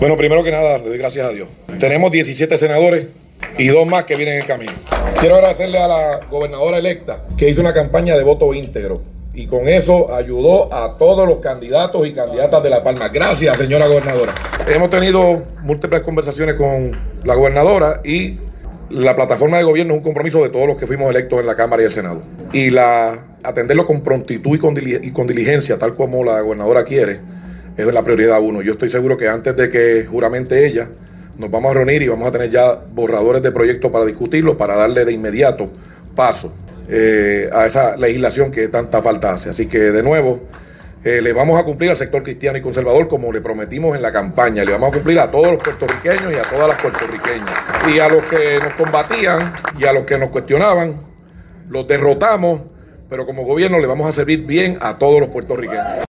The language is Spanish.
Bueno, primero que nada, le doy gracias a Dios. Tenemos 17 senadores y 2 más que vienen en camino. Quiero agradecerle a la gobernadora electa que hizo una campaña de voto íntegro y con eso ayudó a todos los candidatos y candidatas de La Palma. Gracias, señora gobernadora. Hemos tenido múltiples conversaciones con la gobernadora y la plataforma de gobierno es un compromiso de todos los que fuimos electos en la Cámara y el Senado. Y atenderlo con prontitud y con diligencia, tal como la gobernadora quiere, es la prioridad 1. Yo estoy seguro que antes de que juramente ella, nos vamos a reunir y vamos a tener ya borradores de proyectos para discutirlo, para darle de inmediato paso a esa legislación que tanta falta hace. Así que, de nuevo, le vamos a cumplir al sector cristiano y conservador como le prometimos en la campaña. Le vamos a cumplir a todos los puertorriqueños y a todas las puertorriqueñas. Y a los que nos combatían y a los que nos cuestionaban, los derrotamos, pero como gobierno le vamos a servir bien a todos los puertorriqueños.